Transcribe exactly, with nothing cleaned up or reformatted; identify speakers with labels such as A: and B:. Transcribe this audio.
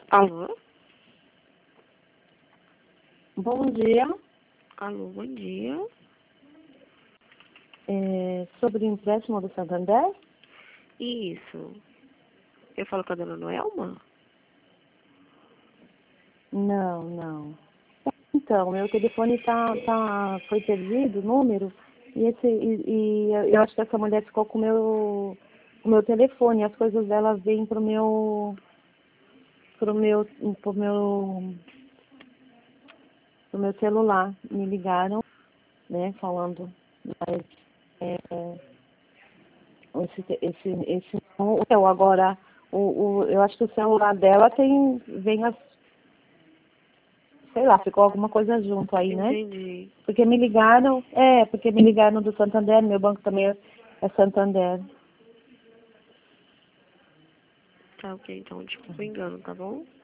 A: Alô?
B: Bom dia.
A: Alô, bom dia.
B: É, sobre o empréstimo do Santander?
A: Isso. Eu falo com a dona Noelma?
B: Não, não. Então, meu telefone tá, tá, foi perdido, o número, e, esse, e, e eu eu acho que essa mulher ficou com o meu, o meu telefone, as coisas dela vêm pro meu, pro meu, pro meu, pro meu celular. Me ligaram, né, falando, mas é, esse, esse, esse não, eu agora, o, o, eu acho que o celular dela tem, vem as, sei lá, ficou alguma coisa junto aí, né?
A: Entendi.
B: Porque me ligaram, é, porque me ligaram do Santander, meu banco também é, é Santander.
A: Tá ok, então desculpa o engano, tá bom?